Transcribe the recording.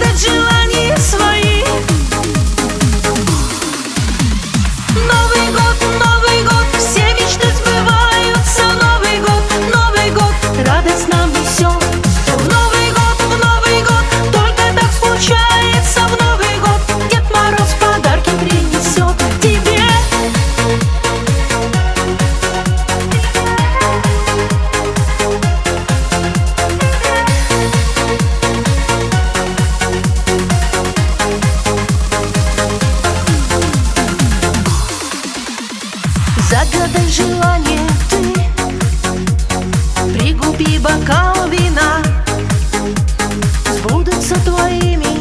загадать желания свои. Новый год, все мечты сбываются. Новый год, радость нам несет. В Новый год, только так случается. В Новый год Дед Мороз подарки принесет тебе. Загадай желание ты, пригуби бокал вина, сбудутся твои мечты.